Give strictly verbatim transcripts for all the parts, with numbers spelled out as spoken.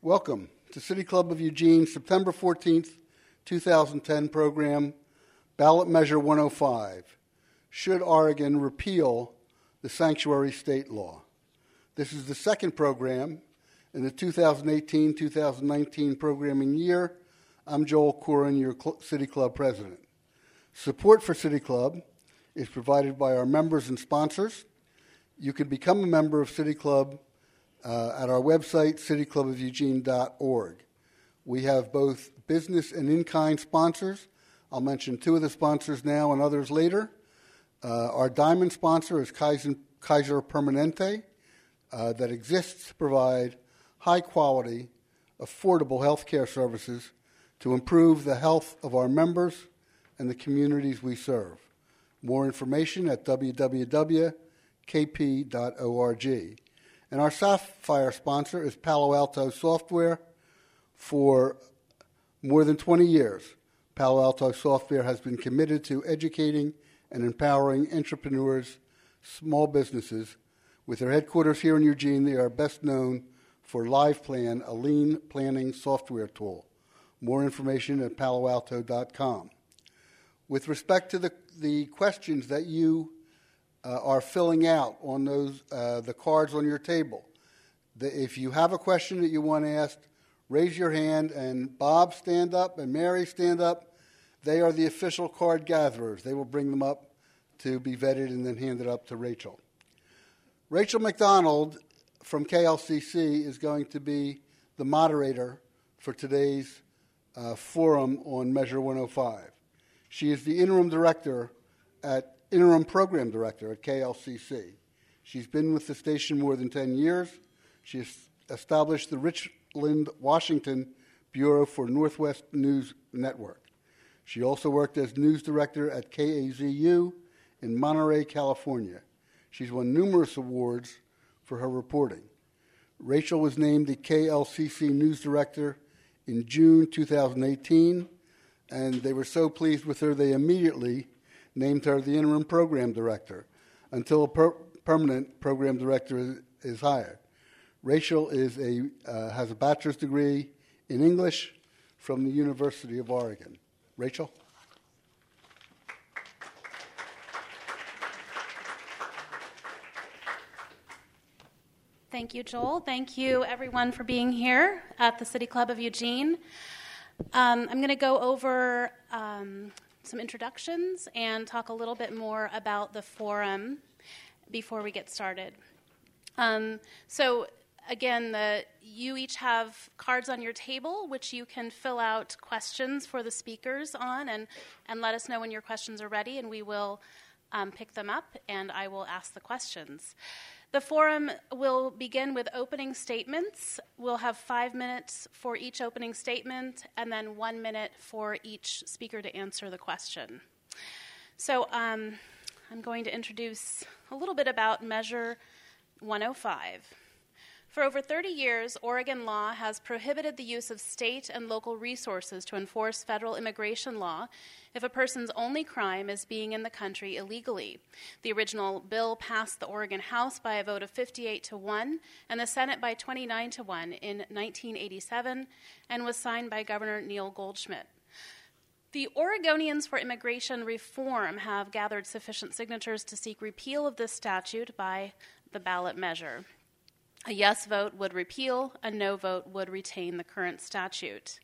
Welcome to City Club of Eugene, September fourteenth, two thousand ten program, Ballot Measure one oh five. Should Oregon repeal the sanctuary state law? This is the second program in the two thousand eighteen two thousand nineteen programming year. I'm Joel Corin, your Cl- City Club president. Support for City Club is provided by our members and sponsors. You can become a member of City Club uh, at our website, city club of eugene dot org. We have both business and in-kind sponsors. I'll mention two of the sponsors now and others later. Uh, our diamond sponsor is Kaiser, Kaiser Permanente, uh, that exists to provide high-quality, affordable health care services to improve the health of our members and the communities we serve. More information at w w w dot k p dot org. And our Sapphire sponsor is Palo Alto Software. For more than twenty years, Palo Alto Software has been committed to educating and empowering entrepreneurs, small businesses. With their headquarters here in Eugene, they are best known for LivePlan, a lean planning software tool. More information at palo alto dot com. With respect to the, the questions that you uh, are filling out on those uh, the cards on your table, the, if you have a question that you want asked, raise your hand, and Bob, stand up, and Mary, stand up. They are the official card gatherers. They will bring them up to be vetted and then handed up to Rachel. Rachel McDonald from K L C C is going to be the moderator for today's uh, forum on Measure one oh five. She is the interim director at interim program director at K L C C. She's been with the station more than ten years. She has established the Richland, Washington Bureau for Northwest News Network. She also worked as news director at K A Z U in Monterey, California. She's won numerous awards for her reporting. Rachel was named the K L C C news director in June two thousand eighteen, and they were so pleased with her they immediately named her the interim program director until a per- permanent program director is, is hired. Rachel is a uh, has a bachelor's degree in English from the University of Oregon. Rachel? Thank you, Joel. Thank you, everyone, for being here at the City Club of Eugene. Um, I'm going to go over um, some introductions and talk a little bit more about the forum before we get started. Um, so, again, the, you each have cards on your table, which you can fill out questions for the speakers on, and, and let us know when your questions are ready, and we will um, pick them up, and I will ask the questions. The forum will begin with opening statements. We'll have five minutes for each opening statement and then one minute for each speaker to answer the question. So um, I'm going to introduce a little bit about Measure one oh five. For over thirty years, Oregon law has prohibited the use of state and local resources to enforce federal immigration law if a person's only crime is being in the country illegally. The original bill passed the Oregon House by a vote of fifty-eight to one and the Senate by twenty-nine to one in nineteen eighty-seven and was signed by Governor Neil Goldschmidt. The Oregonians for Immigration Reform have gathered sufficient signatures to seek repeal of this statute by the ballot measure. A yes vote would repeal, a no vote would retain the current statute.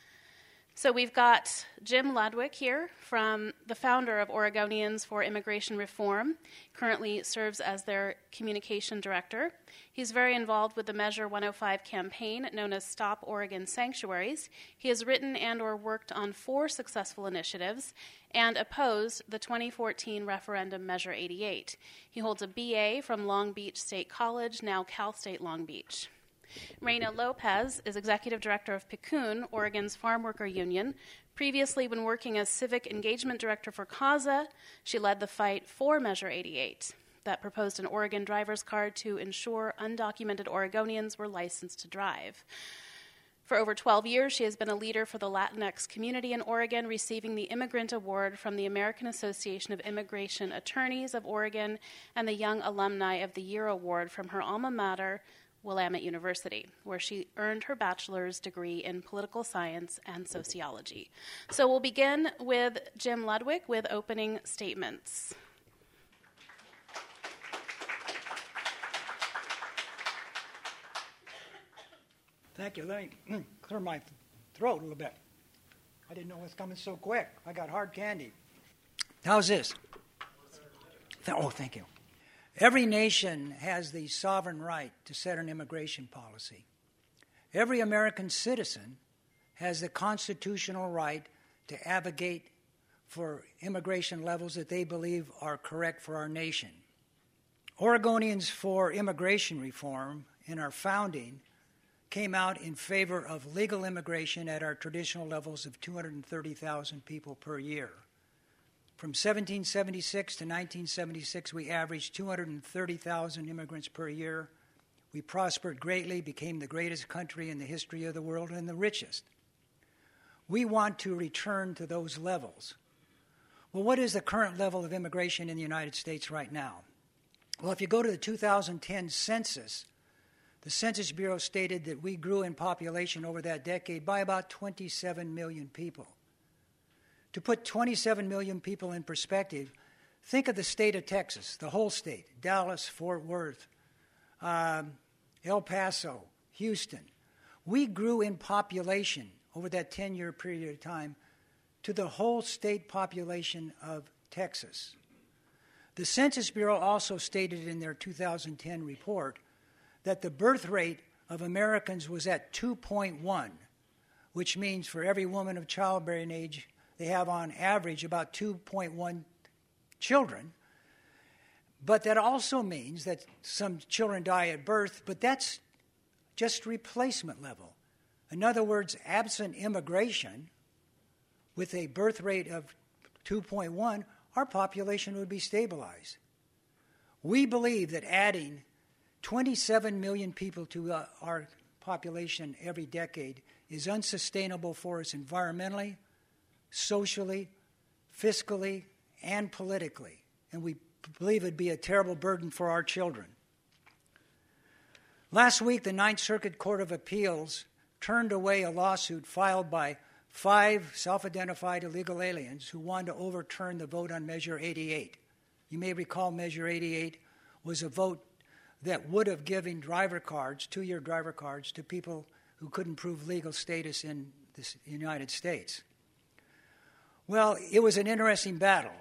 So we've got Jim Ludwig here, from the founder of Oregonians for Immigration Reform, currently serves as their communication director. He's very involved with the Measure one oh five campaign, known as Stop Oregon Sanctuaries. He has written and or worked on four successful initiatives and opposed the twenty fourteen referendum Measure eighty-eight. He holds a B A from Long Beach State College, now Cal State Long Beach. Reina Lopez is Executive Director of PCUN, Oregon's farm worker union. Previously, when working as Civic Engagement Director for CASA, she led the fight for Measure eighty-eight that proposed an Oregon driver's card to ensure undocumented Oregonians were licensed to drive. For over twelve years, she has been a leader for the Latinx community in Oregon, receiving the Immigrant Award from the American Association of Immigration Attorneys of Oregon and the Young Alumni of the Year Award from her alma mater, Willamette University, where she earned her bachelor's degree in political science and sociology. So we'll begin with Jim Ludwig with opening statements. Thank you. Let me clear my throat a little bit. I didn't know it was coming so quick. I got hard candy. How's this? Oh, thank you. Every nation has the sovereign right to set an immigration policy. Every American citizen has the constitutional right to advocate for immigration levels that they believe are correct for our nation. Oregonians for Immigration Reform in our founding came out in favor of legal immigration at our traditional levels of two hundred thirty thousand people per year. From seventeen seventy-six to nineteen seventy-six, we averaged two hundred thirty thousand immigrants per year. We prospered greatly, became the greatest country in the history of the world and the richest. We want to return to those levels. Well, what is the current level of immigration in the United States right now? Well, if you go to the two thousand ten census, the Census Bureau stated that we grew in population over that decade by about twenty-seven million people. To put twenty-seven million people in perspective, think of the state of Texas, the whole state, Dallas, Fort Worth, um, El Paso, Houston. We grew in population over that ten-year period of time to the whole state population of Texas. The Census Bureau also stated in their two thousand ten report that the birth rate of Americans was at two point one, which means for every woman of childbearing age, they have on average about two point one children. But that also means that some children die at birth, but that's just replacement level. In other words, absent immigration, with a birth rate of two point one, our population would be stabilized. We believe that adding twenty-seven million people to uh, our population every decade is unsustainable for us environmentally, socially, fiscally, and politically. And we believe it would be a terrible burden for our children. Last week, the Ninth Circuit Court of Appeals turned away a lawsuit filed by five self-identified illegal aliens who wanted to overturn the vote on Measure eighty-eight. You may recall Measure eighty-eight was a vote that would have given driver cards, two-year driver cards, to people who couldn't prove legal status in the United States. Well, it was an interesting battle.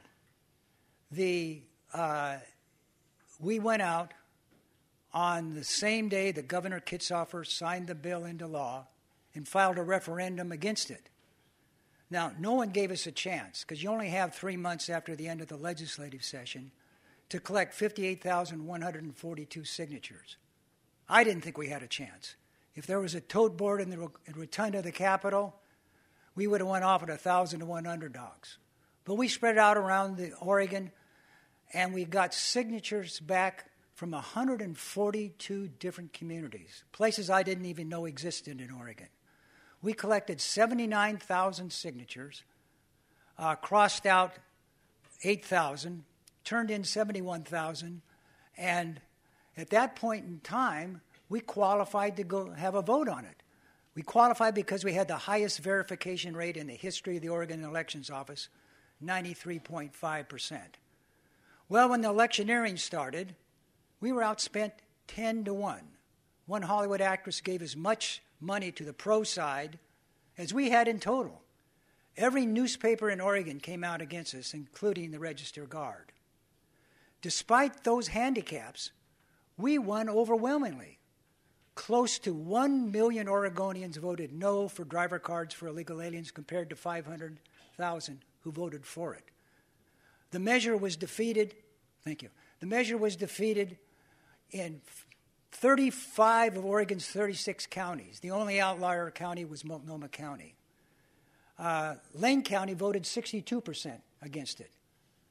The uh, we went out on the same day that Governor Kitzhofer signed the bill into law and filed a referendum against it. Now, no one gave us a chance, because you only have three months after the end of the legislative session to collect fifty-eight thousand one hundred forty-two signatures. I didn't think we had a chance. If there was a tote board in the rotunda of the Capitol, we would have went off at one thousand to one underdogs. But we spread out around the Oregon, and we got signatures back from one hundred forty-two different communities, places I didn't even know existed in Oregon. We collected seventy-nine thousand signatures, uh, crossed out eight thousand, turned in seventy-one thousand, and at that point in time, we qualified to go have a vote on it. We qualified because we had the highest verification rate in the history of the Oregon Elections Office, ninety-three point five percent. Well, when the electioneering started, we were outspent ten to one. One Hollywood actress gave as much money to the pro side as we had in total. Every newspaper in Oregon came out against us, including the Register Guard. Despite those handicaps, we won overwhelmingly. Close to one million Oregonians voted no for driver cards for illegal aliens compared to five hundred thousand who voted for it. The measure was defeated, thank you, the measure was defeated in thirty-five of Oregon's thirty-six counties. The only outlier county was Multnomah County. Uh, Lane County voted sixty-two percent against it.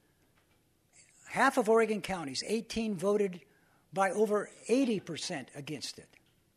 Half of Oregon counties, eighteen, voted by over eighty percent against it.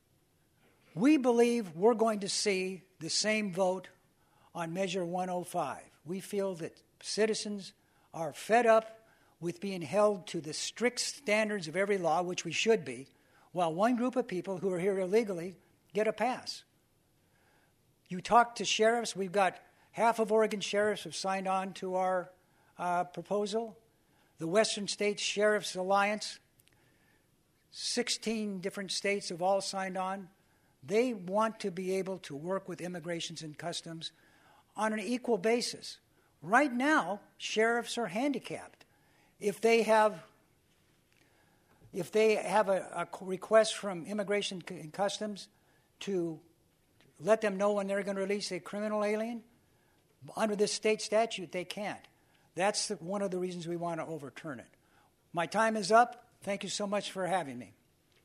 We believe we're going to see the same vote on Measure one oh five. We feel that citizens are fed up with being held to the strict standards of every law, which we should be, while one group of people who are here illegally get a pass. You talk to sheriffs. We've got half of Oregon sheriffs have signed on to our uh, proposal. The Western States Sheriff's Alliance, sixteen different states have all signed on. They want to be able to work with Immigration and Customs on an equal basis. Right now, sheriffs are handicapped. If they have, if they have a, a request from Immigration and Customs to let them know when they're going to release a criminal alien, under this state statute, they can't. That's the, one of the reasons we want to overturn it. My time is up. Thank you so much for having me.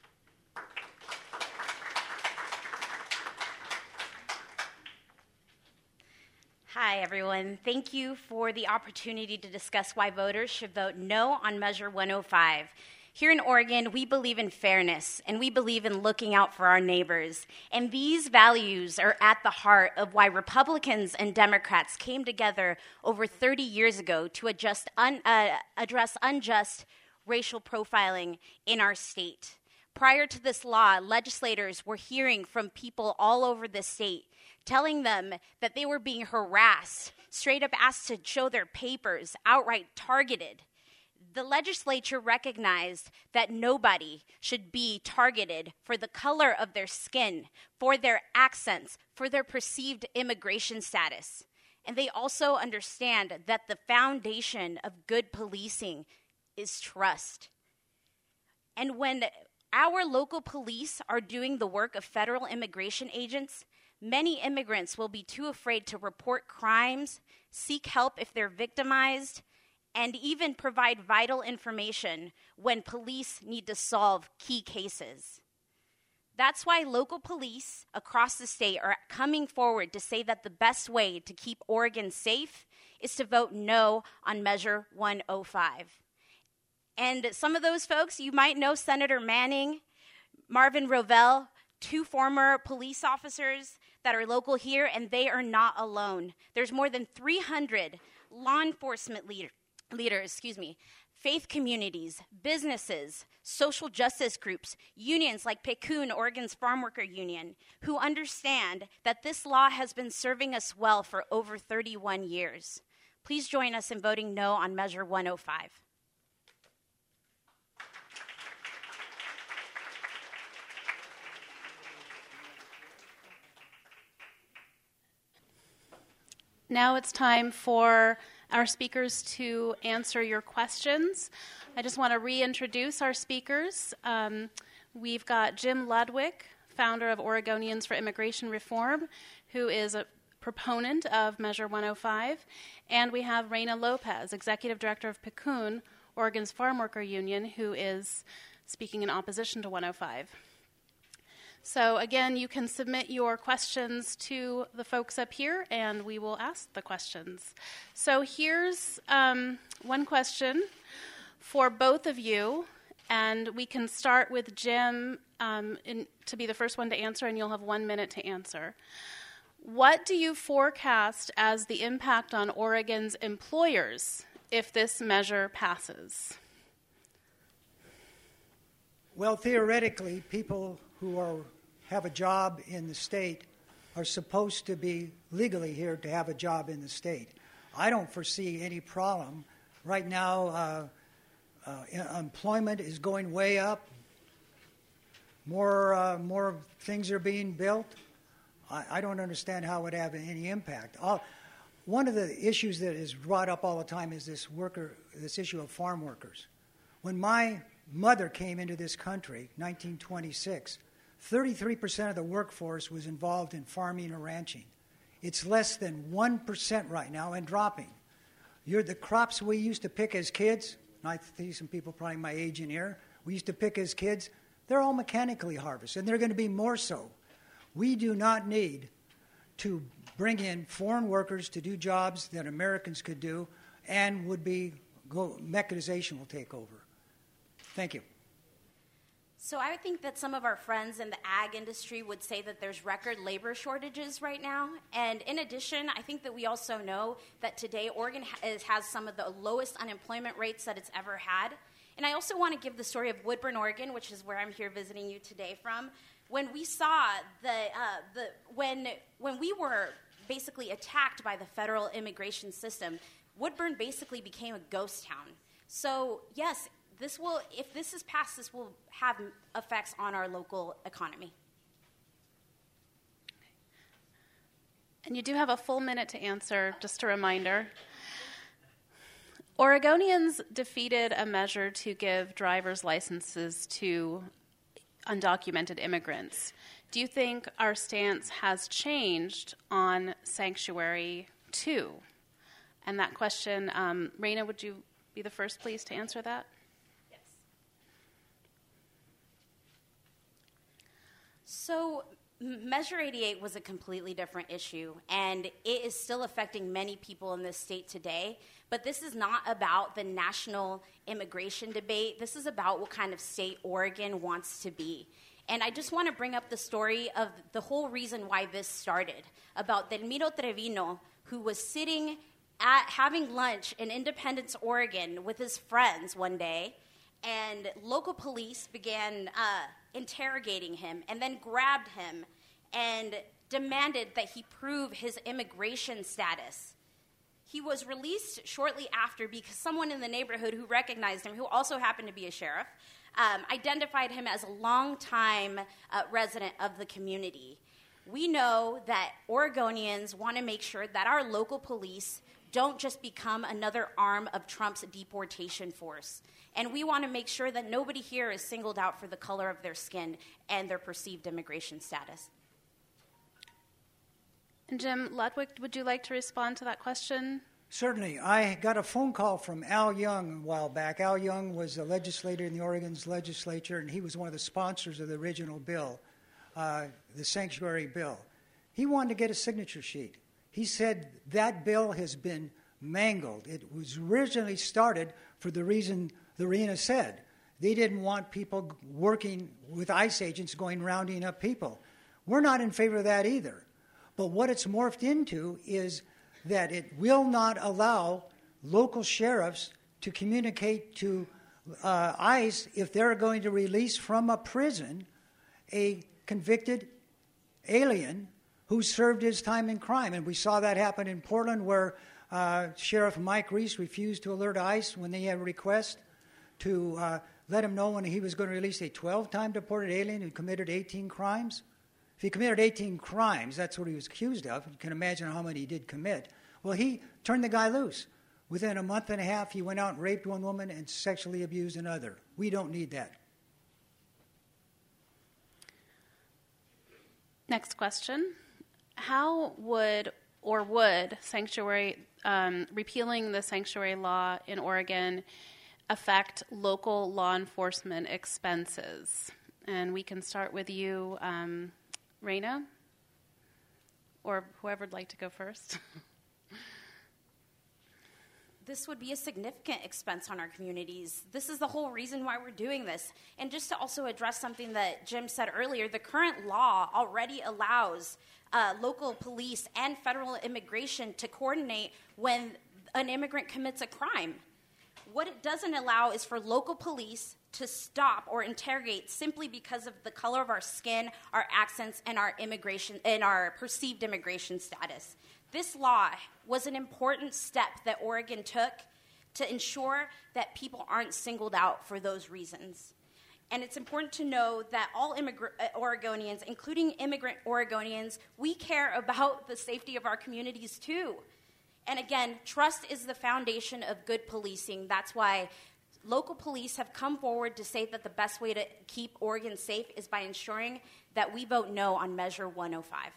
Hi, everyone. Thank you for the opportunity to discuss why voters should vote no on Measure one oh five. Here in Oregon, we believe in fairness, and we believe in looking out for our neighbors. And these values are at the heart of why Republicans and Democrats came together over thirty years ago to adjust un, uh, address unjust racial profiling in our state. Prior to this law, legislators were hearing from people all over the state, telling them that they were being harassed, straight up asked to show their papers, outright targeted. The legislature recognized that nobody should be targeted for the color of their skin, for their accents, for their perceived immigration status. And they also understand that the foundation of good policing is trust. And when our local police are doing the work of federal immigration agents, many immigrants will be too afraid to report crimes, seek help if they're victimized, and even provide vital information when police need to solve key cases. That's why local police across the state are coming forward to say that the best way to keep Oregon safe is to vote no on Measure one oh five. And some of those folks, you might know Senator Manning, Marvin Rovell, two former police officers that are local here, and they are not alone. There's more than three hundred law enforcement leader, leaders, excuse me, faith communities, businesses, social justice groups, unions like PECUN, Oregon's Farm Worker Union, who understand that this law has been serving us well for over thirty-one years. Please join us in voting no on Measure one oh five. Now it's time for our speakers to answer your questions. I just want to reintroduce our speakers. Um, we've got Jim Ludwig, founder of Oregonians for Immigration Reform, who is a proponent of Measure one oh five. And we have Reyna Lopez, executive director of PECUN, Oregon's Farm Worker Union, who is speaking in opposition to one oh five. So again, you can submit your questions to the folks up here, and we will ask the questions. So here's um, one question for both of you, and we can start with Jim um, in, to be the first one to answer, and you'll have one minute to answer. What do you forecast as the impact on Oregon's employers if this measure passes? Well, theoretically, people who are have a job in the state are supposed to be legally here to have a job in the state. I don't foresee any problem. Right now, uh, uh, employment is going way up. More, uh, more things are being built. I, I don't understand how it would have any impact. I'll, one of the issues that is brought up all the time is this worker, this issue of farm workers. When my mother came into this country, nineteen twenty-six, thirty-three percent of the workforce was involved in farming or ranching. It's less than one percent right now and dropping. You're, the crops we used to pick as kids, and I see some people probably my age in here, we used to pick as kids, they're all mechanically harvested, and they're going to be more so. We do not need to bring in foreign workers to do jobs that Americans could do and would be, go, mechanization will take over. Thank you. So I would think that some of our friends in the ag industry would say that there's record labor shortages right now. And in addition, I think that we also know that today Oregon has some of the lowest unemployment rates that it's ever had. And I also want to give the story of Woodburn, Oregon, which is where I'm here visiting you today from. When we saw the, uh, the when, when we were basically attacked by the federal immigration system, Woodburn basically became a ghost town. So yes, this will, if this is passed, this will have effects on our local economy. And you do have a full minute to answer, just a reminder. Oregonians defeated a measure to give driver's licenses to undocumented immigrants. Do you think our stance has changed on Sanctuary two? And that question, um, Raina, would you be the first, please, to answer that? Yes. So Measure eighty-eight was a completely different issue, and it is still affecting many people in this state today. But this is not about the national immigration debate. This is about what kind of state Oregon wants to be. And I just want to bring up the story of the whole reason why this started, about Delmiro Trevino, who was sitting at having lunch in Independence, Oregon with his friends one day, and local police began uh, interrogating him and then grabbed him and demanded that he prove his immigration status. He was released shortly after because someone in the neighborhood who recognized him, who also happened to be a sheriff, um, identified him as a longtime uh, resident of the community. We know that Oregonians want to make sure that our local police don't just become another arm of Trump's deportation force. And we want to make sure that nobody here is singled out for the color of their skin and their perceived immigration status. And Jim Ludwig, would you like to respond to that question? Certainly. I got a phone call from Al Young a while back. Al Young was a legislator in the Oregon's legislature, and he was one of the sponsors of the original bill, uh, the sanctuary bill. He wanted to get a signature sheet. He said that bill has been mangled. It was originally started for the reason the Raina said. They didn't want people working with ICE agents going rounding up people. We're not in favor of that either. But what it's morphed into is that it will not allow local sheriffs to communicate to uh, ICE if they're going to release from a prison a convicted alien who served his time in crime. And we saw that happen in Portland, where uh, Sheriff Mike Reese refused to alert ICE when they had a request to uh, let him know when he was going to release a twelve-time deported alien who committed eighteen crimes. If he committed eighteen crimes, that's what he was accused of. You can imagine how many he did commit. Well, he turned the guy loose. Within a month and a half, he went out and raped one woman and sexually abused another. We don't need that. Next question. How would or would sanctuary um, repealing the sanctuary law in Oregon affect local law enforcement expenses? And we can start with you, um, Raina, or whoever would like to go first. This would be a significant expense on our communities. This is the whole reason why we're doing this. And just to also address something that Jim said earlier, the current law already allows uh, local police and federal immigration to coordinate when an immigrant commits a crime. What it doesn't allow is for local police to stop or interrogate simply because of the color of our skin, our accents, and our immigration and our perceived immigration status. This law was an important step that Oregon took to ensure that people aren't singled out for those reasons. And it's important to know that all immigrant Oregonians, including immigrant Oregonians, we care about the safety of our communities too. And again, trust is the foundation of good policing. That's why local police have come forward to say that the best way to keep Oregon safe is by ensuring that we vote no on Measure one oh five.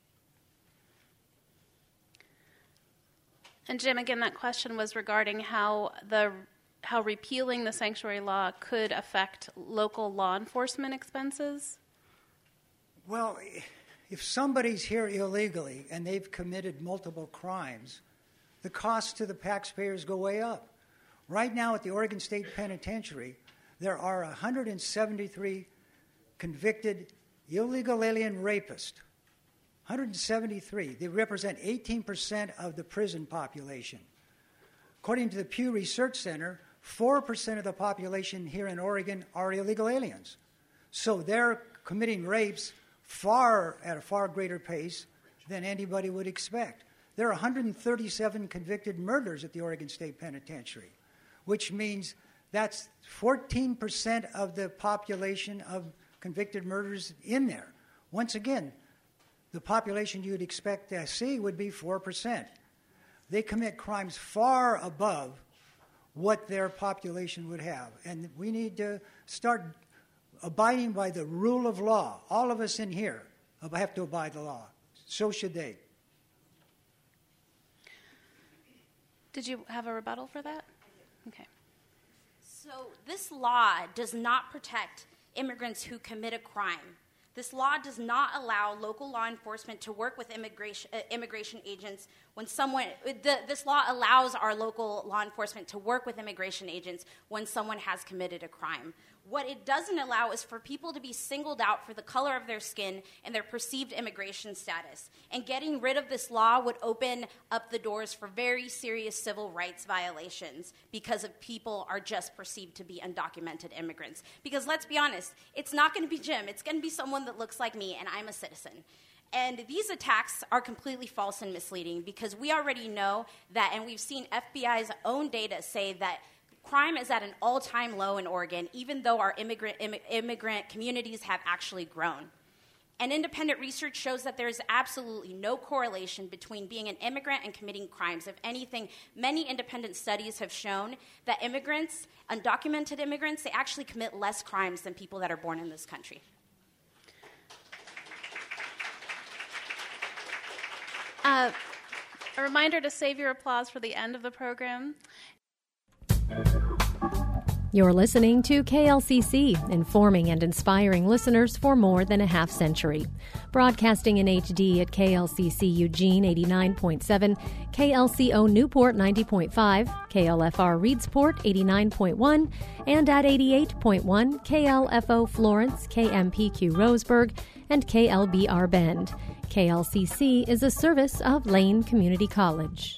And Jim, again, that question was regarding how the how repealing the sanctuary law could affect local law enforcement expenses. Well, if somebody's here illegally and they've committed multiple crimes, the costs to the taxpayers go way up. Right now at the Oregon State Penitentiary, there are one hundred seventy-three convicted illegal alien rapists. one hundred seventy-three. They represent eighteen percent of the prison population. According to the Pew Research Center, four percent of the population here in Oregon are illegal aliens. So they're committing rapes far at a far greater pace than anybody would expect. There are one hundred thirty-seven convicted murders at the Oregon State Penitentiary, which means that's fourteen percent of the population of convicted murders in there. Once again, the population you'd expect to see would be four percent. They commit crimes far above what their population would have. And we need to start abiding by the rule of law. All of us in here have to abide the law. So should they. Did you have a rebuttal for that? Okay. So this law does not protect immigrants who commit a crime. This law does not allow local law enforcement to work with immigration, uh, immigration agents when someone, the, this law allows our local law enforcement to work with immigration agents when someone has committed a crime. What it doesn't allow is for people to be singled out for the color of their skin and their perceived immigration status. And getting rid of this law would open up the doors for very serious civil rights violations because of people are just perceived to be undocumented immigrants. Because let's be honest, it's not going to be Jim. It's going to be someone that looks like me, and I'm a citizen. And these attacks are completely false and misleading because we already know that, and we've seen F B I's own data say that crime is at an all-time low in Oregon, even though our immigrant, Im- immigrant communities have actually grown. And independent research shows that there is absolutely no correlation between being an immigrant and committing crimes. If anything, many independent studies have shown that immigrants, undocumented immigrants, they actually commit less crimes than people that are born in this country. Uh, a reminder to save your applause for the end of the program. You're listening to K L C C, informing and inspiring listeners for more than a half century. Broadcasting in H D at K L C C Eugene eighty-nine point seven, K L C O Newport ninety point five, K L F R Reedsport eighty-nine point one, and at eighty-eight point one, K L F O Florence, K M P Q Roseburg, and K L B R Bend. K L C C is a service of Lane Community College.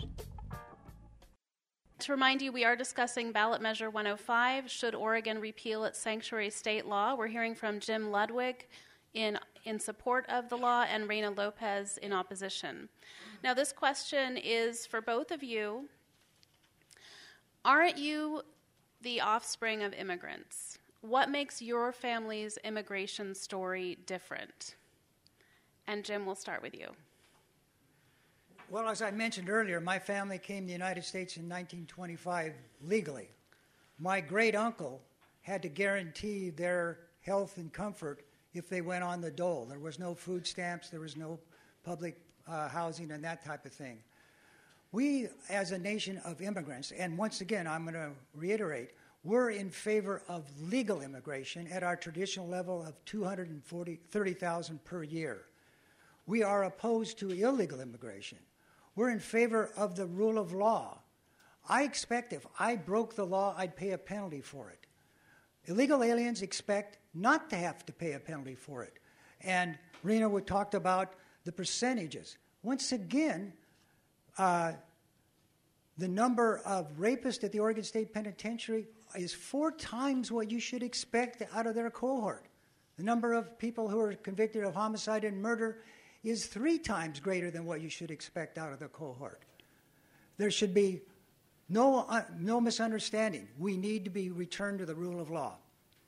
To remind you, we are discussing ballot measure one oh five, should Oregon repeal its sanctuary state law. We're hearing from Jim Ludwig in, in support of the law and Reina Lopez in opposition. Now, this question is for both of you. Aren't you the offspring of immigrants? What makes your family's immigration story different? And Jim, we'll start with you. Well, as I mentioned earlier, my family came to the United States in nineteen twenty-five legally. My great-uncle had to guarantee their health and comfort if they went on the dole. There was no food stamps, there was no public uh, housing and that type of thing. We, as a nation of immigrants, and once again, I'm going to reiterate, we're in favor of legal immigration at our traditional level of two hundred thirty thousand per year. We are opposed to illegal immigration. We're in favor of the rule of law. I expect if I broke the law, I'd pay a penalty for it. Illegal aliens expect not to have to pay a penalty for it. And Rena would talked about the percentages. Once again, uh, the number of rapists at the Oregon State Penitentiary is four times what you should expect out of their cohort. The number of people who are convicted of homicide and murder is three times greater than what you should expect out of the cohort. There should be no, uh, no misunderstanding. We need to be returned to the rule of law.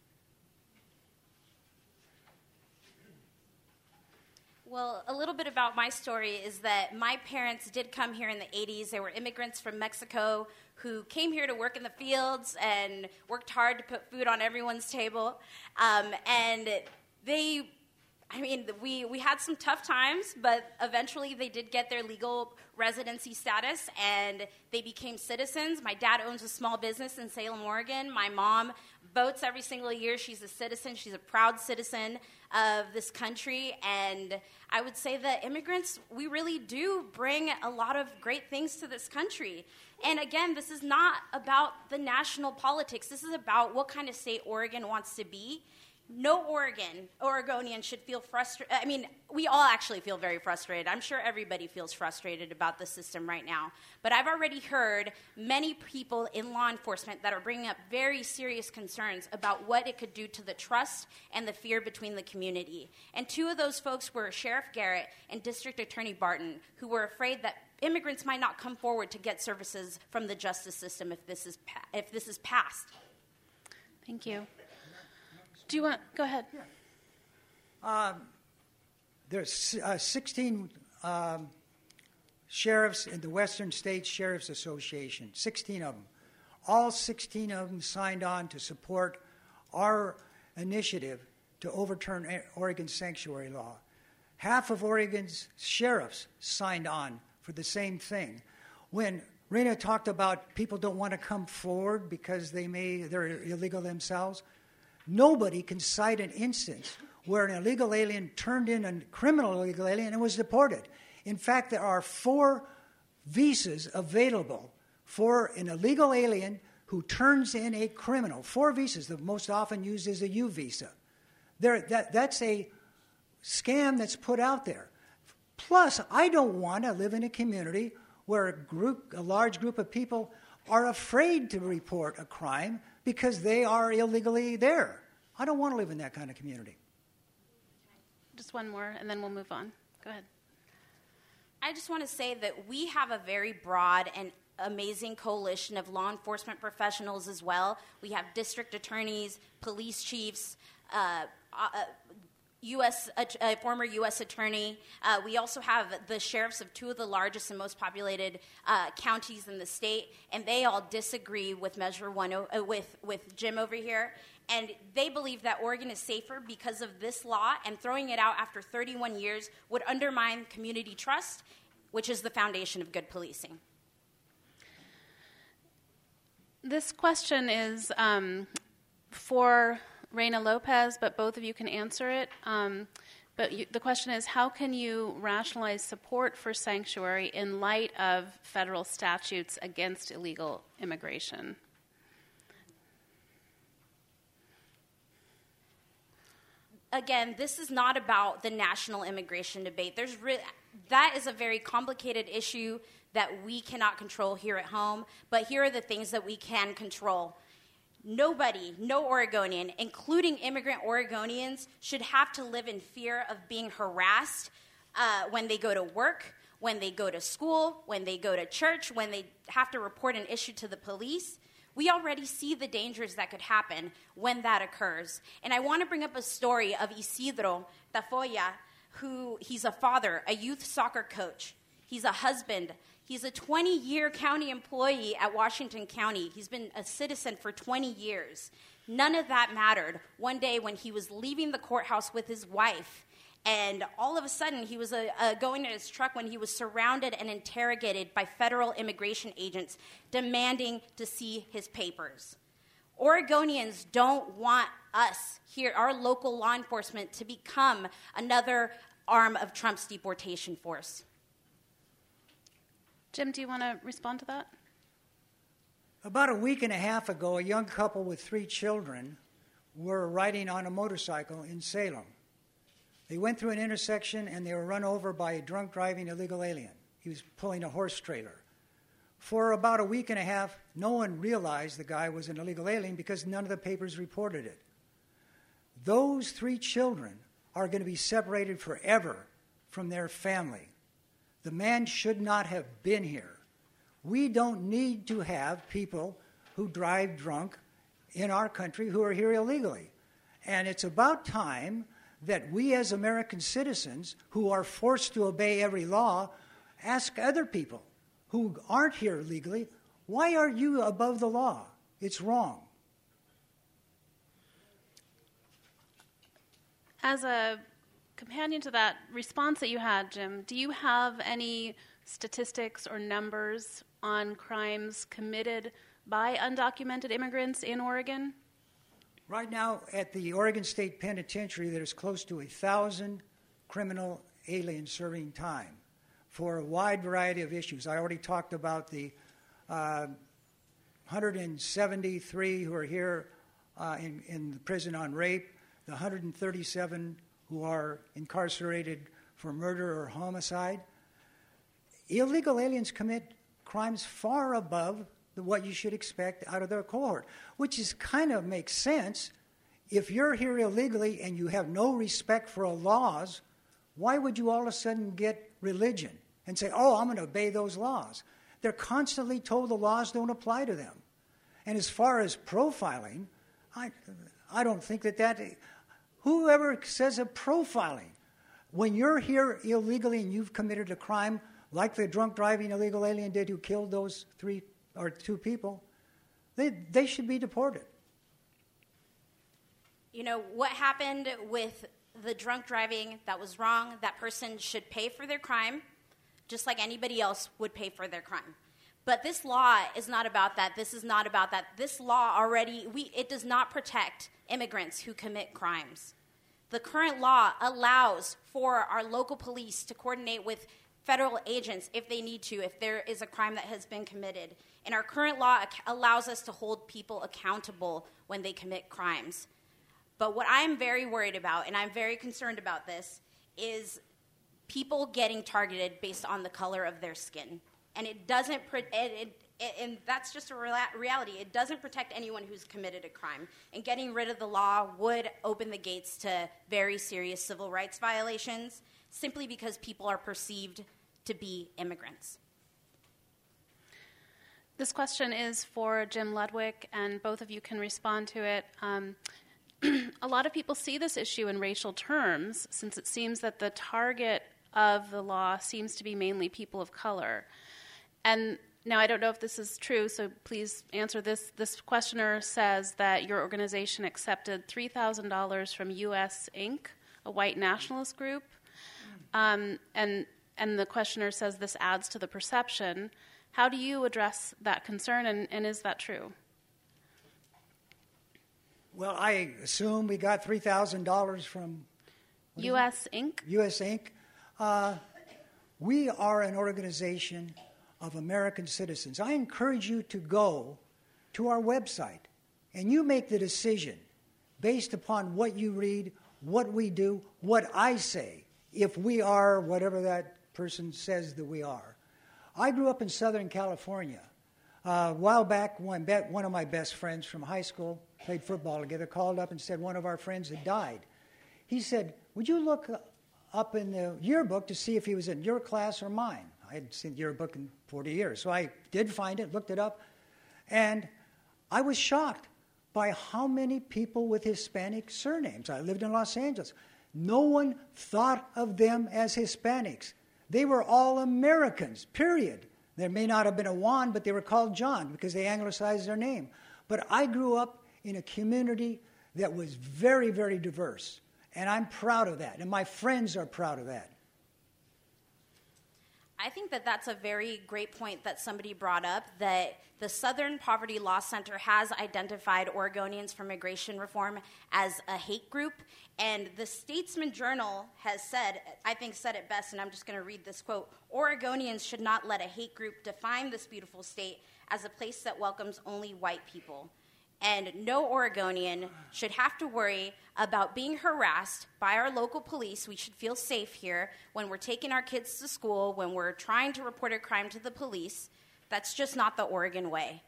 Well, a little bit about my story is that my parents did come here in the eighties. They were immigrants from Mexico who came here to work in the fields and worked hard to put food on everyone's table. Um, and they... I mean, we, we had some tough times, but eventually they did get their legal residency status, and they became citizens. My dad owns a small business in Salem, Oregon. My mom votes every single year. She's a citizen. She's a proud citizen of this country, and I would say that immigrants, we really do bring a lot of great things to this country. And again, this is not about the national politics. This is about what kind of state Oregon wants to be. No Oregon, Oregonian should feel frustrated. I mean, we all actually feel very frustrated. I'm sure everybody feels frustrated about the system right now. But I've already heard many people in law enforcement that are bringing up very serious concerns about what it could do to the trust and the fear between the community. And two of those folks were Sheriff Garrett and District Attorney Barton, who were afraid that immigrants might not come forward to get services from the justice system if this is pa- if this is passed. Thank you. Do you want, go ahead. Yeah. Um, there's uh, sixteen um, sheriffs in the Western States Sheriff's Association, sixteen of them. All sixteen of them signed on to support our initiative to overturn Oregon's sanctuary law. Half of Oregon's sheriffs signed on for the same thing. When Rena talked about people don't want to come forward because they may, they're illegal themselves, nobody can cite an instance where an illegal alien turned in a criminal illegal alien and was deported. In fact, there are four visas available for an illegal alien who turns in a criminal. Four visas. The most often used is a U visa. There, that, that's a scam that's put out there. Plus, I don't want to live in a community where a group, a large group of people are afraid to report a crime because they are illegally there. I don't want to live in that kind of community. Just one more, and then we'll move on. Go ahead. I just want to say that we have a very broad and amazing coalition of law enforcement professionals as well. We have district attorneys, police chiefs, uh, uh, U S a former U S attorney. Uh, we also have the sheriffs of two of the largest and most populated uh, counties in the state, and they all disagree with Measure One uh, with with Jim over here, and they believe that Oregon is safer because of this law, and throwing it out after thirty-one years would undermine community trust, which is the foundation of good policing. This question is um, for Reyna Lopez, but both of you can answer it. Um, but you, the question is, how can you rationalize support for sanctuary in light of federal statutes against illegal immigration? Again, this is not about the national immigration debate. There's re- that is a very complicated issue that we cannot control here at home, but here are the things that we can control. Nobody, no Oregonian, including immigrant Oregonians, should have to live in fear of being harassed uh, when they go to work, when they go to school, when they go to church, when they have to report an issue to the police. We already see the dangers that could happen when that occurs. And I want to bring up a story of Isidro Tafoya, who he's a father, a youth soccer coach. He's a husband. He's a twenty-year county employee at Washington County. He's been a citizen for twenty years. None of that mattered one day when he was leaving the courthouse with his wife, and all of a sudden he was uh, uh, going to his truck when he was surrounded and interrogated by federal immigration agents demanding to see his papers. Oregonians don't want us here, our local law enforcement, to become another arm of Trump's deportation force. Jim, do you want to respond to that? About a week and a half ago, a young couple with three children were riding on a motorcycle in Salem. They went through an intersection and they were run over by a drunk driving illegal alien. He was pulling a horse trailer. For about a week and a half, no one realized the guy was an illegal alien because none of the papers reported it. Those three children are going to be separated forever from their family. The man should not have been here. We don't need to have people who drive drunk in our country who are here illegally. And it's about time that we as American citizens who are forced to obey every law ask other people who aren't here legally, why are you above the law? It's wrong. As a companion to that response that you had, Jim, do you have any statistics or numbers on crimes committed by undocumented immigrants in Oregon? Right now, at the Oregon State Penitentiary, there's close to a thousand criminal aliens serving time for a wide variety of issues. I already talked about the uh, one hundred seventy-three who are here uh, in, in the prison on rape. the one hundred thirty-seven who are incarcerated for murder or homicide. Illegal aliens commit crimes far above the, what you should expect out of their cohort, which is kind of makes sense. If you're here illegally and you have no respect for laws, why would you all of a sudden get religion and say, oh, I'm going to obey those laws? They're constantly told the laws don't apply to them. And as far as profiling, I, I don't think that that... Whoever says of profiling, when you're here illegally and you've committed a crime like the drunk driving illegal alien did who killed those three or two people, they, they should be deported. You know, what happened with the drunk driving, that was wrong. That person should pay for their crime, just like anybody else would pay for their crime. But this law is not about that. This is not about that. This law already, we, it does not protect immigrants who commit crimes. The current law allows for our local police to coordinate with federal agents if they need to, if there is a crime that has been committed. And our current law ac- allows us to hold people accountable when they commit crimes. But what I'm very worried about, and I'm very concerned about this, is people getting targeted based on the color of their skin. And it doesn't, it, it, it, and that's just a reality. It doesn't protect anyone who's committed a crime. And getting rid of the law would open the gates to very serious civil rights violations, simply because people are perceived to be immigrants. This question is for Jim Ludwig, and both of you can respond to it. Um, a lot of people see this issue in racial terms, since it seems that the target of the law seems to be mainly people of color. And now I don't know if this is true, so please answer this. This questioner says that your organization accepted three thousand dollars from U S Incorporated, a white nationalist group, um, and and the questioner says this adds to the perception. How do you address that concern, and, and is that true? Well, I assume we got three thousand dollars from... U S Incorporated? U S Incorporated. Uh, we are an organization of American citizens. I encourage you to go to our website, and you make the decision based upon what you read, what we do, what I say, if we are whatever that person says that we are. I grew up in Southern California. Uh, a while back, one, one of my best friends from high school, played football together, called up and said one of our friends had died. He said, would you look up in the yearbook to see if he was in your class or mine? I hadn't seen the yearbook in forty years. So I did find it, looked it up, and I was shocked by how many people with Hispanic surnames. I lived in Los Angeles. No one thought of them as Hispanics. They were all Americans, period. There may not have been a Juan, but they were called John because they anglicized their name. But I grew up in a community that was very, very diverse, and I'm proud of that, and my friends are proud of that. I think that that's a very great point that somebody brought up, that the Southern Poverty Law Center has identified Oregonians for Migration Reform as a hate group, and the Statesman Journal has said, I think said it best, and I'm just going to read this quote, Oregonians should not let a hate group define this beautiful state as a place that welcomes only white people. And no Oregonian should have to worry about being harassed by our local police. We should feel safe here when we're taking our kids to school, when we're trying to report a crime to the police. That's just not the Oregon way.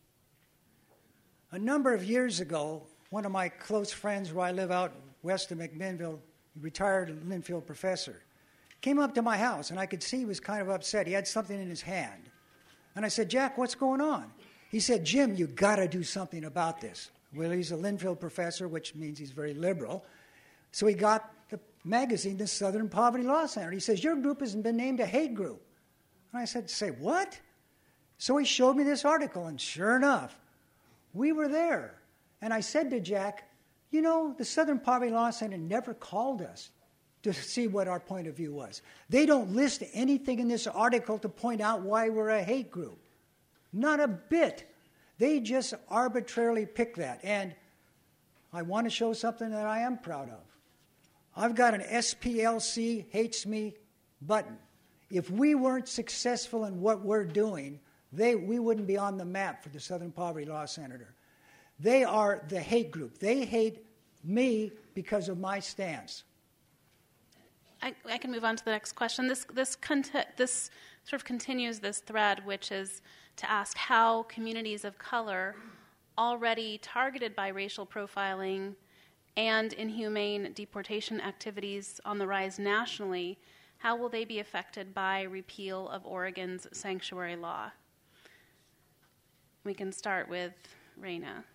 A number of years ago, one of my close friends where I live out west of McMinnville, a retired Linfield professor, came up to my house, and I could see he was kind of upset. He had something in his hand. And I said, Jack, what's going on? He said, Jim, you got to do something about this. Well, he's a Linfield professor, which means he's very liberal. So he got the magazine, the Southern Poverty Law Center. He says, your group has been named a hate group. And I said, say what? So he showed me this article, and sure enough, we were there. And I said to Jack, you know, the Southern Poverty Law Center never called us to see what our point of view was. They don't list anything in this article to point out why we're a hate group. Not a bit. They just arbitrarily pick that. And I want to show something that I am proud of. I've got an S P L C hates me button. If we weren't successful in what we're doing, they, we wouldn't be on the map for the Southern Poverty Law Center. They are the hate group. They hate me because of my stance. I, I can move on to the next question. This this conti- this sort of continues this thread, which is to ask how communities of color already targeted by racial profiling and inhumane deportation activities on the rise nationally, how will they be affected by repeal of Oregon's sanctuary law? We can start with Raina.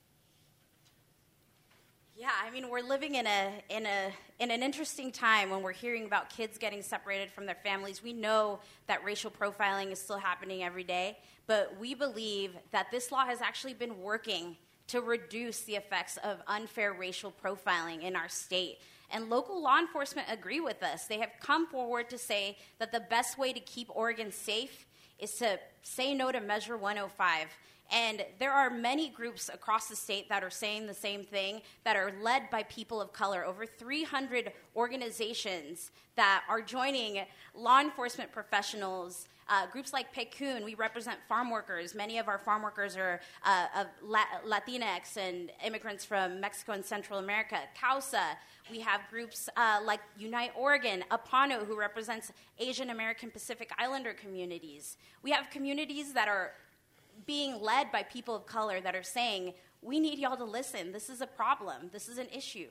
Yeah, I mean, we're living in a in a in an interesting time when we're hearing about kids getting separated from their families. We know that racial profiling is still happening every day, but we believe that this law has actually been working to reduce the effects of unfair racial profiling in our state. And local law enforcement agree with us. They have come forward to say that the best way to keep Oregon safe is to say no to Measure one oh five. And there are many groups across the state that are saying the same thing, that are led by people of color. Over three hundred organizations that are joining law enforcement professionals. Uh, groups like PECUN, we represent farm workers. Many of our farm workers are uh, of La- Latinx and immigrants from Mexico and Central America. CAUSA, we have groups uh, like Unite Oregon, APANO, who represents Asian American Pacific Islander communities. We have communities that are being led by people of color that are saying, we need y'all to listen. This is a problem. This is an issue.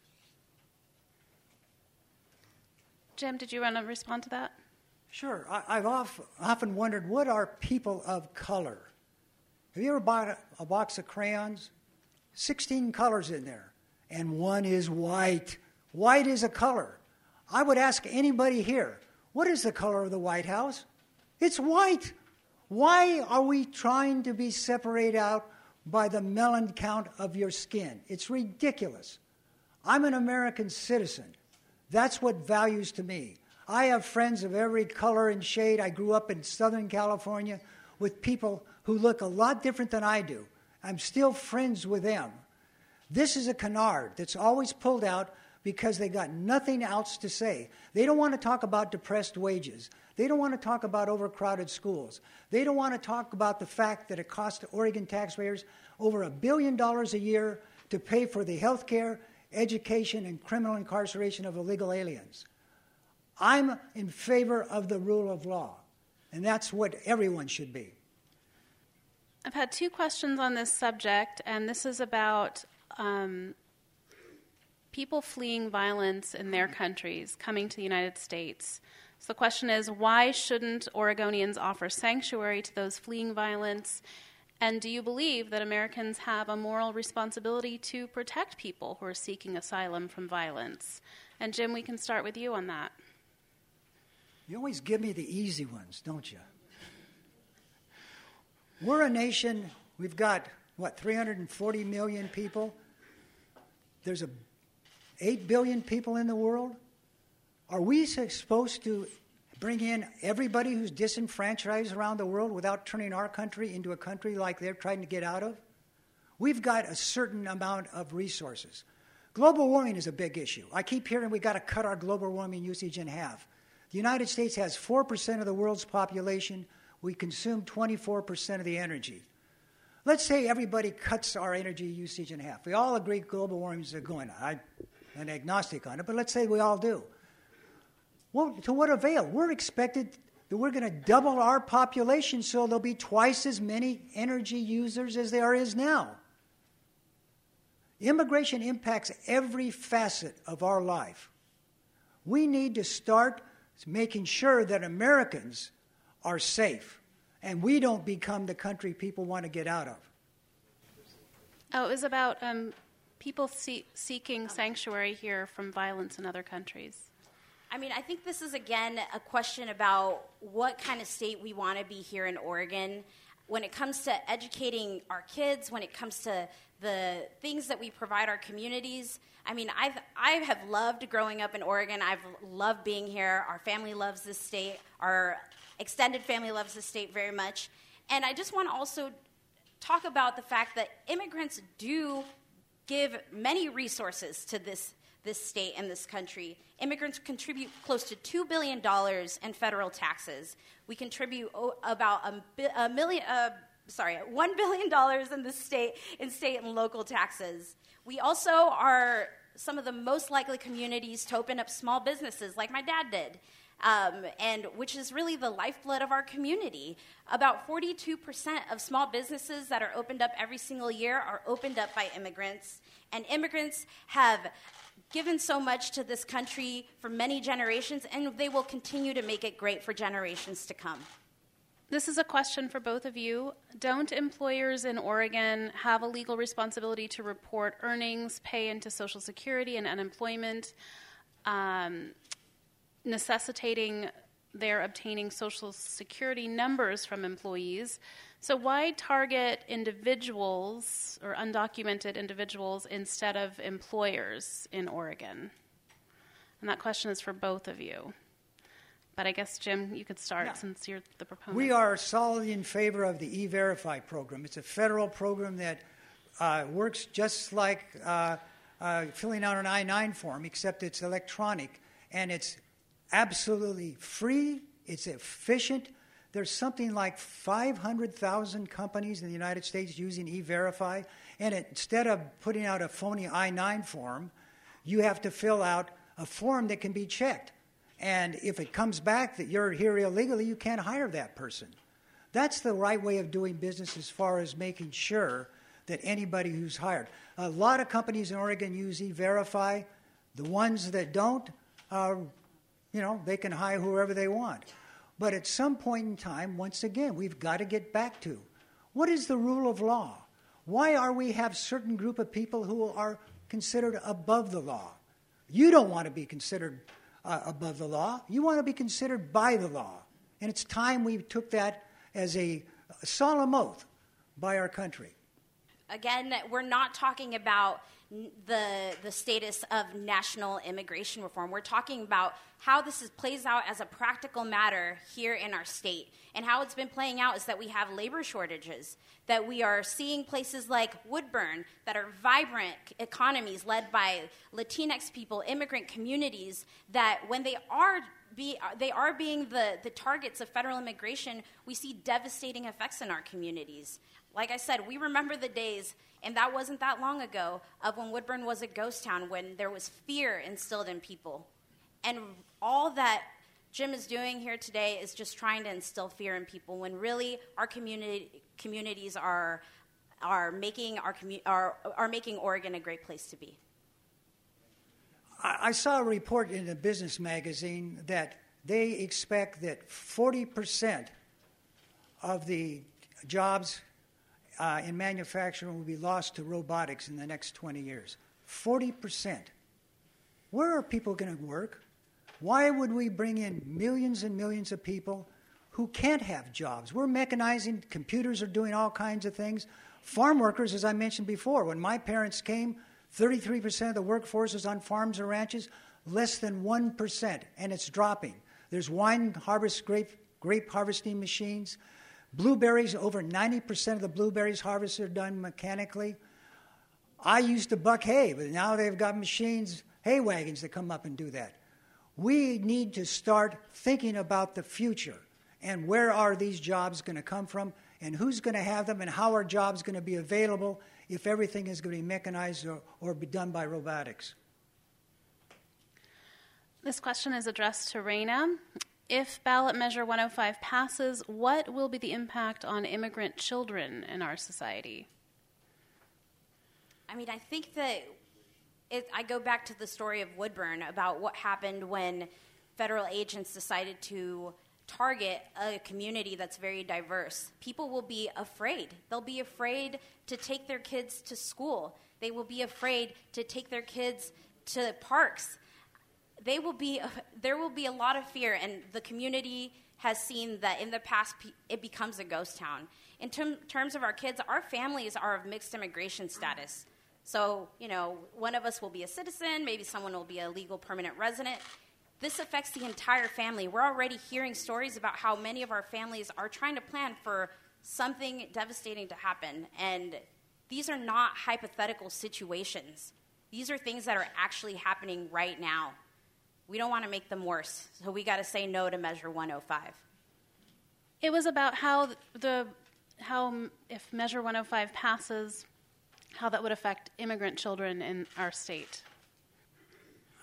Jim, did you want to respond to that? Sure. I, I've oft, often wondered, what are people of color? Have you ever bought a, a box of crayons? sixteen colors in there, and one is white. White is a color. I would ask anybody here, what is the color of the White House? It's white. Why are we trying to be separated out by the melon count of your skin? It's ridiculous. I'm an American citizen. That's what values to me. I have friends of every color and shade. I grew up in Southern California with people who look a lot different than I do. I'm still friends with them. This is a canard that's always pulled out because they got nothing else to say. They don't want to talk about depressed wages. They don't want to talk about overcrowded schools. They don't want to talk about the fact that it costs Oregon taxpayers over a billion dollars a year to pay for the health care, education, and criminal incarceration of illegal aliens. I'm in favor of the rule of law, and that's what everyone should be. I've had two questions on this subject, and this is about um, people fleeing violence in their countries coming to the United States. So the question is, why shouldn't Oregonians offer sanctuary to those fleeing violence? And do you believe that Americans have a moral responsibility to protect people who are seeking asylum from violence? And Jim, we can start with you on that. You always give me the easy ones, don't you? We're a nation, we've got, what, three hundred forty million people? There's a eight billion people in the world? Are we supposed to bring in everybody who's disenfranchised around the world without turning our country into a country like they're trying to get out of? We've got a certain amount of resources. Global warming is a big issue. I keep hearing we've got to cut our global warming usage in half. The United States has four percent of the world's population. We consume twenty-four percent of the energy. Let's say everybody cuts our energy usage in half. We all agree global warming is going on. I'm an agnostic on it, but let's say we all do. Well, to what avail? We're expected that we're going to double our population so there'll be twice as many energy users as there is now. Immigration impacts every facet of our life. We need to start making sure that Americans are safe and we don't become the country people want to get out of. Oh, it was about um, people see- seeking sanctuary here from violence in other countries. I mean, I think this is, again, a question about what kind of state we want to be here in Oregon. When it comes to educating our kids, when it comes to the things that we provide our communities, I mean, I've, I have loved growing up in Oregon. I've loved being here. Our family loves this state. Our extended family loves this state very much. And I just want to also talk about the fact that immigrants do give many resources to this this state and this country. Immigrants contribute close to two billion dollars in federal taxes. We contribute oh, about a, a million, uh, sorry, one billion dollars in the state, in state and local taxes. We also are some of the most likely communities to open up small businesses like my dad did, um, and which is really the lifeblood of our community. About forty-two percent of small businesses that are opened up every single year are opened up by immigrants, and immigrants have given so much to this country for many generations, and they will continue to make it great for generations to come. This is a question for both of you. Don't employers in Oregon have a legal responsibility to report earnings, pay into Social Security and unemployment, um, necessitating their obtaining Social Security numbers from employees? So why target individuals or undocumented individuals instead of employers in Oregon? And that question is for both of you. But I guess, Jim, you could start yeah. since you're the proponent. We are solidly in favor of the E-Verify program. It's a federal program that uh, works just like uh, uh, filling out an I nine form, except it's electronic, and it's absolutely free. It's efficient. There's something like five hundred thousand companies in the United States using E-Verify, and it, instead of putting out a phony I nine form, you have to fill out a form that can be checked. And if it comes back that you're here illegally, you can't hire that person. That's the right way of doing business as far as making sure that anybody who's hired. A lot of companies in Oregon use E-Verify. The ones that don't, uh, you know, they can hire whoever they want. But at some point in time, once again, we've got to get back to what is the rule of law? Why are we have certain group of people who are considered above the law? You don't want to be considered uh, above the law. You want to be considered by the law. And it's time we took that as a, a solemn oath by our country. Again, we're not talking about the the status of national immigration reform. We're talking about how this is, plays out as a practical matter here in our state. And how it's been playing out is that we have labor shortages, that we are seeing places like Woodburn that are vibrant economies led by Latinx people, immigrant communities, that when they are be they are being the, the targets of federal immigration, we see devastating effects in our communities. Like I said, we remember the days, and that wasn't that long ago, of when Woodburn was a ghost town, when there was fear instilled in people. And all that Jim is doing here today is just trying to instill fear in people, when really our community communities are are making our commu- are are making Oregon a great place to be. I saw a report in a business magazine that they expect that forty percent of the jobs Uh, in manufacturing will be lost to robotics in the next twenty years. forty percent. Where are people going to work? Why would we bring in millions and millions of people who can't have jobs? We're mechanizing. Computers are doing all kinds of things. Farm workers, as I mentioned before, when my parents came, thirty-three percent of the workforce is on farms or ranches, less than one percent, and it's dropping. There's wine harvest, grape, grape harvesting machines. Blueberries, over ninety percent of the blueberries harvested are done mechanically. I used to buck hay, but now they've got machines, hay wagons that come up and do that. We need to start thinking about the future and where are these jobs going to come from and who's going to have them and how are jobs going to be available if everything is going to be mechanized or, or be done by robotics. This question is addressed to Raina. If ballot measure one oh five passes, what will be the impact on immigrant children in our society? I mean, I think that it, I go back to the story of Woodburn about what happened when federal agents decided to target a community that's very diverse. People will be afraid. They'll be afraid to take their kids to school. They will be afraid to take their kids to parks. They will be, there will be a lot of fear, and the community has seen that in the past it becomes a ghost town. In term, terms of our kids, our families are of mixed immigration status. So, you know, one of us will be a citizen, maybe someone will be a legal permanent resident. This affects the entire family. We're already hearing stories about how many of our families are trying to plan for something devastating to happen, and these are not hypothetical situations. These are things that are actually happening right now. We don't want to make them worse, so we got to say no to Measure one oh five. It was about how the how if Measure one oh five passes, how that would affect immigrant children in our state.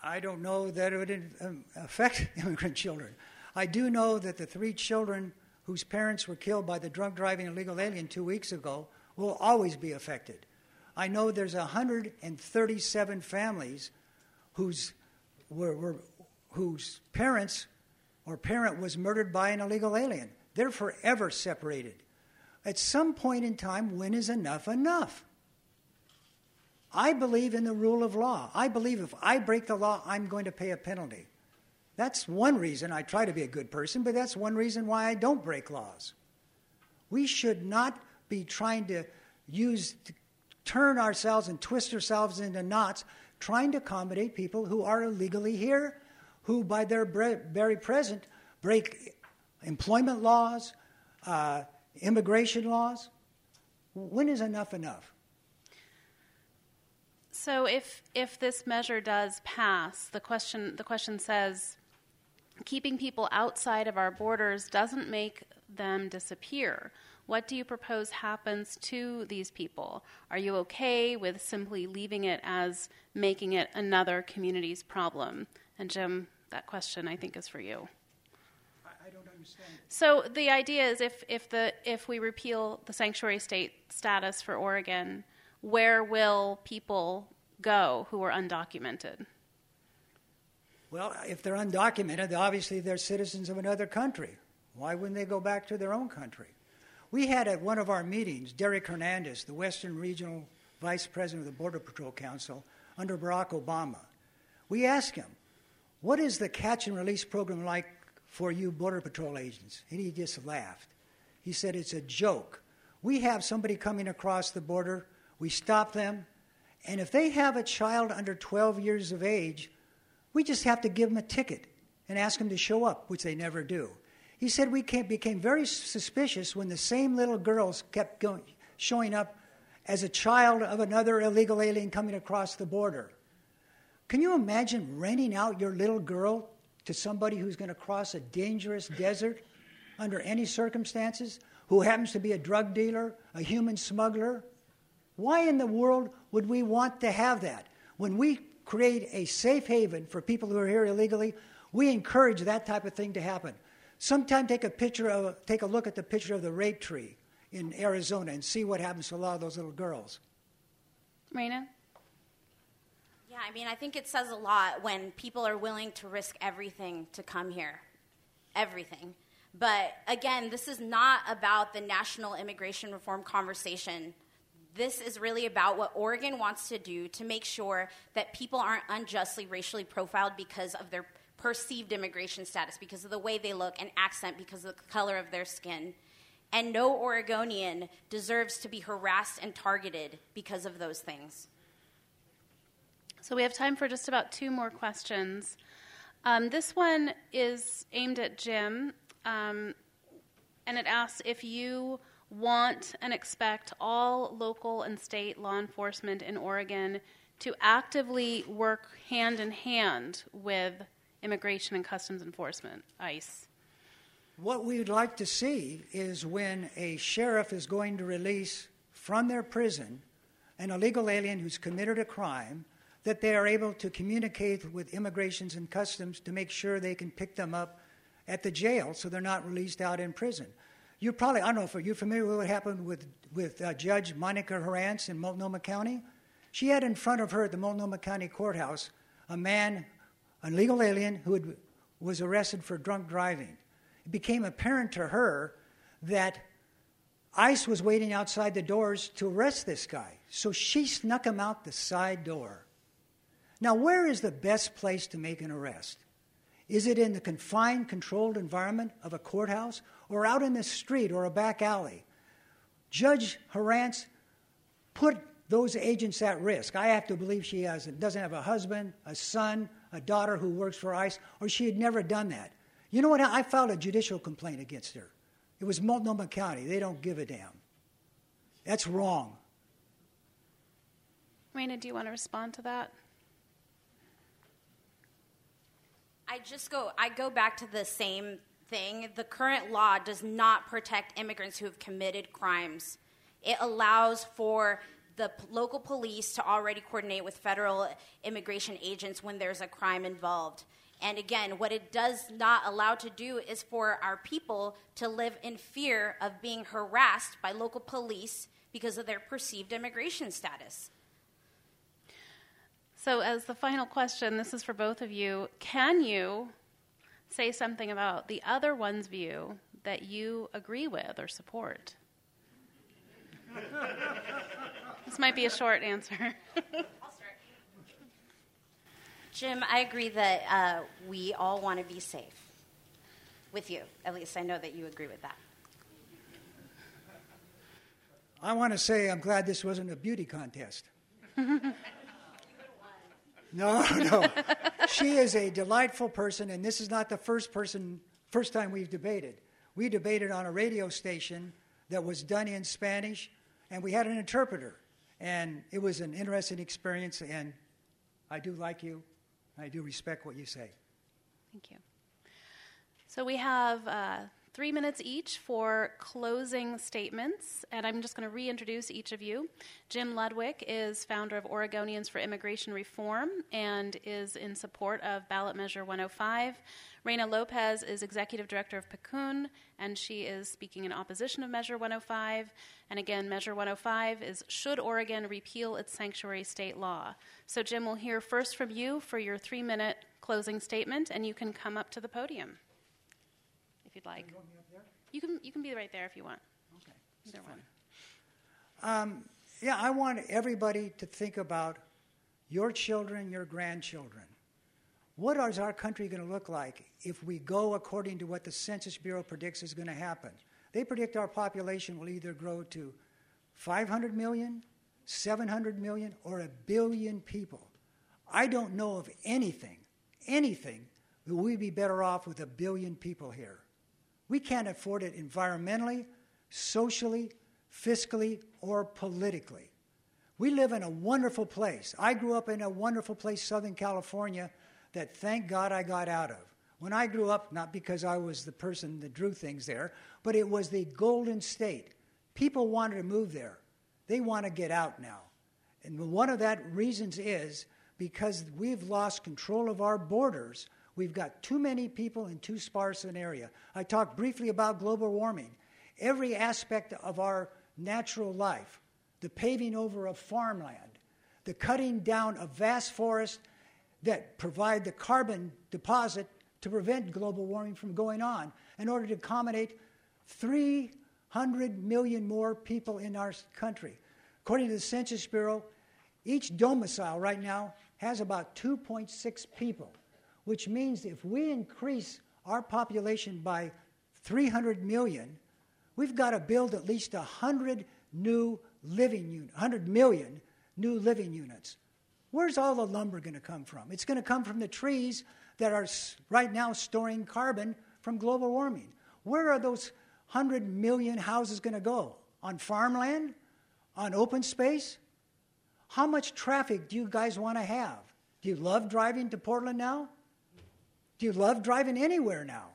I don't know that it would um, affect immigrant children. I do know that the three children whose parents were killed by the drunk driving illegal alien two weeks ago will always be affected. I know there's one hundred thirty-seven families whose, were, were, whose parents or parent was murdered by an illegal alien. They're forever separated. At some point in time, when is enough enough? I believe in the rule of law. I believe if I break the law, I'm going to pay a penalty. That's one reason I try to be a good person, but that's one reason why I don't break laws. We should not be trying to use, to turn ourselves and twist ourselves into knots, trying to accommodate people who are illegally here, who by their very present break employment laws, uh, immigration laws. When is enough enough? So if if this measure does pass, the question the question says, keeping people outside of our borders doesn't make them disappear. What do you propose happens to these people? Are you okay with simply leaving it as making it another community's problem? And Jim, that question I think is for you. I don't understand. So the idea is if if the if we repeal the sanctuary state status for Oregon, where will people go who are undocumented? Well, if they're undocumented, obviously they're citizens of another country. Why wouldn't they go back to their own country? We had at one of our meetings, Derek Hernandez, the Western Regional Vice President of the Border Patrol Council under Barack Obama. We asked him, what is the catch and release program like for you Border Patrol agents? And he just laughed. He said, it's a joke. We have somebody coming across the border, we stop them, and if they have a child under twelve years of age, we just have to give them a ticket and ask them to show up, which they never do. He said we became very suspicious when the same little girls kept going, showing up as a child of another illegal alien coming across the border. Can you imagine renting out your little girl to somebody who's going to cross a dangerous desert under any circumstances, who happens to be a drug dealer, a human smuggler? Why in the world would we want to have that? When we create a safe haven for people who are here illegally, we encourage that type of thing to happen. Sometime take a picture of, take a look at the picture of the rape tree in Arizona and see what happens to a lot of those little girls. Raina? Yeah, I mean, I think it says a lot when people are willing to risk everything to come here. Everything. But again, this is not about the national immigration reform conversation. This is really about what Oregon wants to do to make sure that people aren't unjustly racially profiled because of their perceived immigration status, because of the way they look, and accent because of the color of their skin. And no Oregonian deserves to be harassed and targeted because of those things. So we have time for just about two more questions. Um, this one is aimed at Jim, um, and it asks if you want and expect all local and state law enforcement in Oregon to actively work hand in hand with Immigration and Customs Enforcement, ICE. What we would like to see is when a sheriff is going to release from their prison an illegal alien who's committed a crime, that they are able to communicate with Immigration and Customs to make sure they can pick them up at the jail so they're not released out in prison. You probably, I don't know if you're familiar with what happened with, with uh, Judge Monica Herrance in Multnomah County. She had in front of her at the Multnomah County Courthouse a man, an illegal alien, who had, was arrested for drunk driving. It became apparent to her that ICE was waiting outside the doors to arrest this guy. So she snuck him out the side door. Now, where is the best place to make an arrest? Is it in the confined, controlled environment of a courthouse or out in the street or a back alley? Judge Herrance put those agents at risk. I have to believe she has, doesn't have a husband, a son, a daughter who works for ICE, or she had never done that. You know what? I filed a judicial complaint against her. It was Multnomah County. They don't give a damn. That's wrong. Raina, do you want to respond to that? I just go, I go back to the same thing. The current law does not protect immigrants who have committed crimes. It allows for the p- local police to already coordinate with federal immigration agents when there's a crime involved. And again, what it does not allow to do is for our people to live in fear of being harassed by local police because of their perceived immigration status. So as the final question, this is for both of you, can you say something about the other one's view that you agree with or support? This might be a short answer. I'll start. Jim, I agree that uh, we all want to be safe. With you, at least I know that you agree with that. I want to say I'm glad this wasn't a beauty contest. No, no. She is a delightful person, and this is not the first person, first time we've debated. We debated on a radio station that was done in Spanish, and we had an interpreter. And it was an interesting experience, and I do like you. I do respect what you say. Thank you. So we have uh, three minutes each for closing statements, and I'm just going to reintroduce each of you. Jim Ludwig is founder of Oregonians for Immigration Reform and is in support of ballot measure one oh five. Reina Lopez is executive director of P C U N, and she is speaking in opposition of measure one oh five. And again, measure one oh five is, should Oregon repeal its sanctuary state law? So Jim, we'll hear first from you for your three-minute closing statement, and you can come up to the podium if you'd like. You want me up there? You can you can be right there if you want. Okay. Either one. Um, yeah, I want everybody to think about your children, your grandchildren. What is our country going to look like if we go according to what the Census Bureau predicts is going to happen? They predict our population will either grow to five hundred million, seven hundred million, or a billion people. I don't know of anything, anything, that we'd be better off with a billion people here. We can't afford it environmentally, socially, fiscally, or politically. We live in a wonderful place. I grew up in a wonderful place, Southern California, that thank God I got out of. When I grew up, not because I was the person that drew things there, but it was the Golden State. People wanted to move there. They want to get out now. And one of that reasons is because we've lost control of our borders. We've got too many people in too sparse an area. I talked briefly about global warming. Every aspect of our natural life, the paving over of farmland, the cutting down of vast forests that provide the carbon deposit to prevent global warming from going on in order to accommodate three hundred million more people in our country. According to the Census Bureau, each domicile right now has about two point six people, which means if we increase our population by three hundred million, we've got to build at least one hundred new living units, one hundred million new living units. Where's all the lumber going to come from? It's going to come from the trees that are right now storing carbon from global warming. Where are those one hundred million houses going to go? On farmland? On open space? How much traffic do you guys want to have? Do you love driving to Portland now? Do you love driving anywhere now?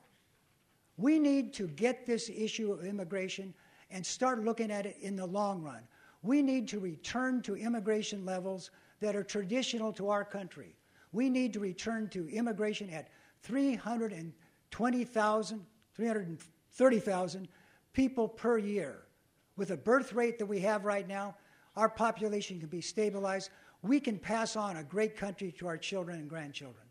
We need to get this issue of immigration and start looking at it in the long run. We need to return to immigration levels that are traditional to our country. We need to return to immigration at three hundred twenty thousand, three hundred thirty thousand people per year. With a birth rate that we have right now, our population can be stabilized. We can pass on a great country to our children and grandchildren.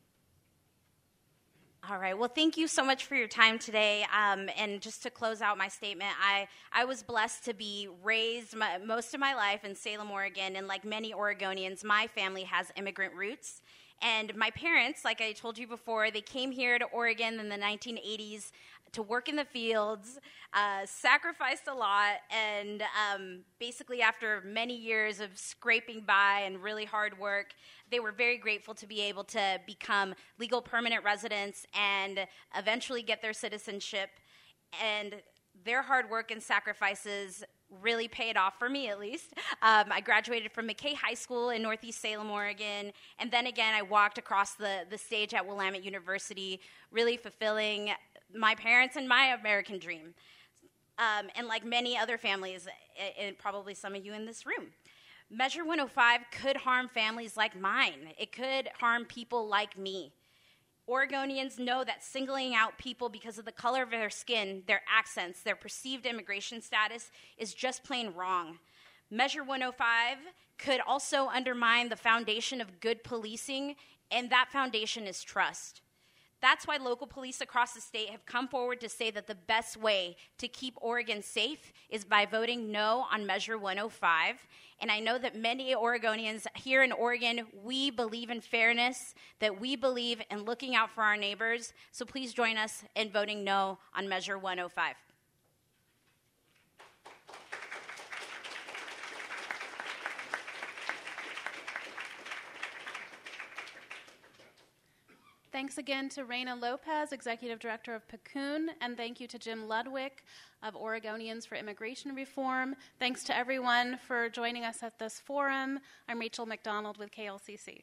All right. Well, thank you so much for your time today. Um, and just to close out my statement, I, I was blessed to be raised my, most of my life in Salem, Oregon. And like many Oregonians, my family has immigrant roots. And my parents, like I told you before, they came here to Oregon in the nineteen eighties to work in the fields, uh, sacrificed a lot, and um, basically after many years of scraping by and really hard work, they were very grateful to be able to become legal permanent residents and eventually get their citizenship. And their hard work and sacrifices really paid off for me, at least. Um, I graduated from McKay High School in Northeast Salem, Oregon, and then again I walked across the, the stage at Willamette University, really fulfilling my parents and my American dream. Um, and like many other families, and probably some of you in this room. Measure one oh five could harm families like mine. It could harm people like me. Oregonians know that singling out people because of the color of their skin, their accents, their perceived immigration status is just plain wrong. Measure one oh five could also undermine the foundation of good policing, and that foundation is trust. That's why local police across the state have come forward to say that the best way to keep Oregon safe is by voting no on Measure one oh five. And I know that many Oregonians here in Oregon, we believe in fairness, that we believe in looking out for our neighbors. So please join us in voting no on Measure one oh five. Thanks again to Reyna Lopez, Executive Director of PCUN, and thank you to Jim Ludwig of Oregonians for Immigration Reform. Thanks to everyone for joining us at this forum. I'm Rachel McDonald with K L C C.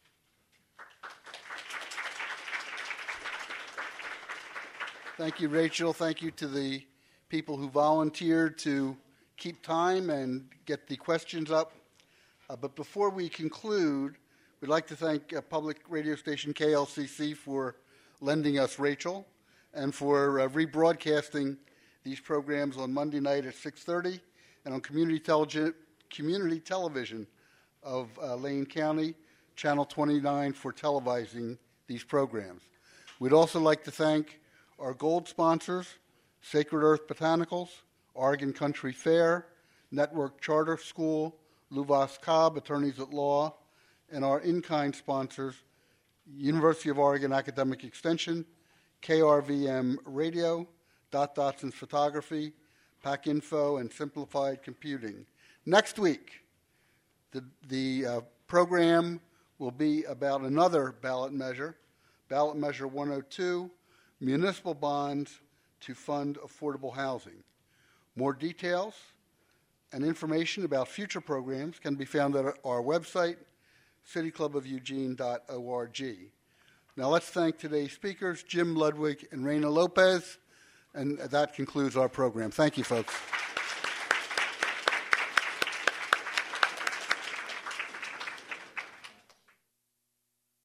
Thank you, Rachel. Thank you to the people who volunteered to keep time and get the questions up. Uh, but before we conclude, we'd like to thank uh, public radio station K L C C for lending us Rachel and for uh, rebroadcasting these programs on Monday night at six thirty and on community, telegi- community television of uh, Lane County, Channel twenty-nine, for televising these programs. We'd also like to thank our gold sponsors, Sacred Earth Botanicals, Oregon Country Fair, Network Charter School, Luvas Cobb, Attorneys at Law, and our in-kind sponsors, University of Oregon Academic Extension, K R V M Radio, Dot Dotson's Photography, PacInfo, and Simplified Computing. Next week, the, the uh, program will be about another ballot measure, ballot measure one oh two, municipal bonds to fund affordable housing. More details and information about future programs can be found at our website, city club of eugene dot org. Now let's thank today's speakers, Jim Ludwig and Reyna Lopez, and that concludes our program. Thank you, folks.